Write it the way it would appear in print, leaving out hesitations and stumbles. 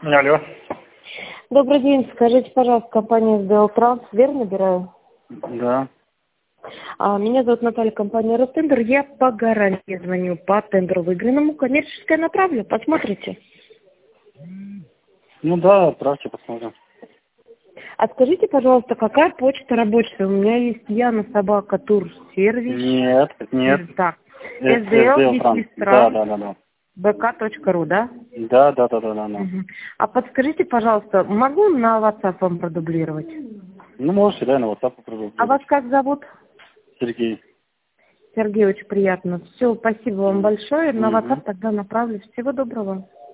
Алло. Добрый день. Скажите, пожалуйста, компания СДЛ Транс, верно набираю? Да. Меня зовут Наталья, компания Ростендер. Я по гарантии звоню по тендеру выигранному. Коммерческое направлю. Посмотрите. Ну да, отправьте, посмотрим. А скажите, пожалуйста, какая почта рабочая? У меня есть Яна Собака Тур Сервис. Нет. Так. SDL Транс. Да. bk.ru, да? Да. Мгм. А подскажите, пожалуйста, могу на WhatsApp вам продублировать? Ну, можете, да, на WhatsApp А попробовать. вас как зовут? Сергей. Сергей, очень приятно. Все, спасибо вам большое. На Мгм. WhatsApp тогда направлю. Всего доброго.